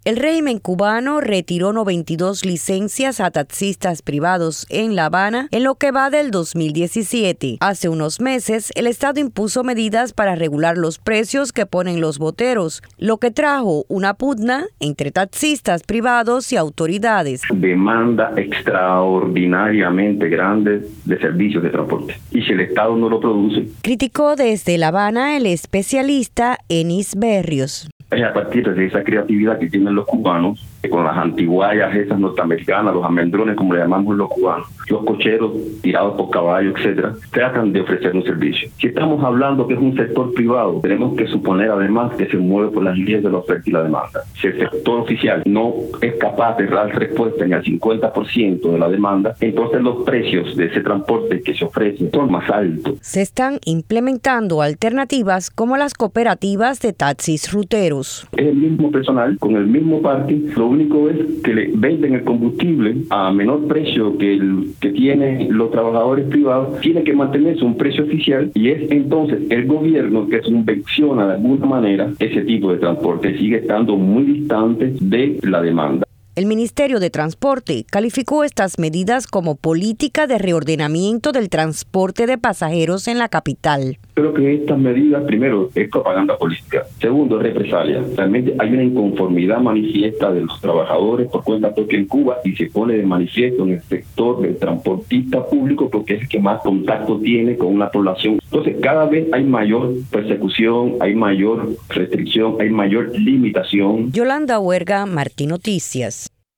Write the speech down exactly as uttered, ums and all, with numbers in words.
El régimen cubano retiró noventa y dos licencias a taxistas privados en La Habana en lo que va del dos mil diecisiete. Hace unos meses, el Estado impuso medidas para regular los precios que ponen los boteros, lo que trajo una pugna entre taxistas privados y autoridades. Demanda extraordinariamente grande de servicios de transporte. Y si el Estado no lo produce. Criticó desde La Habana el especialista Enis Berrios. Es a partir de esa creatividad que tienen los cubanos, que con las antiguayas esas norteamericanas, los almendrones, como le llamamos los cubanos, los cocheros tirados por caballo, etcétera, tratan de ofrecer un servicio. Si estamos hablando que es un sector privado, tenemos que suponer además que se mueve por las líneas de la oferta y la demanda. Si el sector oficial no es capaz de dar respuesta ni al cincuenta por ciento de la demanda, entonces los precios de ese transporte que se ofrece son más altos. Se están implementando alternativas como las cooperativas de taxis ruteros. Es el mismo personal, con el mismo parking, lo único es que le venden el combustible a menor precio que el que tienen los trabajadores privados, tiene que mantenerse un precio oficial y es entonces el gobierno que subvenciona de alguna manera ese tipo de transporte, sigue estando muy distante de la demanda. El Ministerio de Transporte calificó estas medidas como política de reordenamiento del transporte de pasajeros en la capital. Creo que estas medidas, primero, es propaganda política. Segundo, es represalia. Realmente hay una inconformidad manifiesta de los trabajadores por cuenta propia en Cuba y se pone de manifiesto en el sector del transportista público porque es el que más contacto tiene con la población. Entonces, cada vez hay mayor persecución, hay mayor restricción, hay mayor limitación. Yolanda Huerga, Martí Noticias.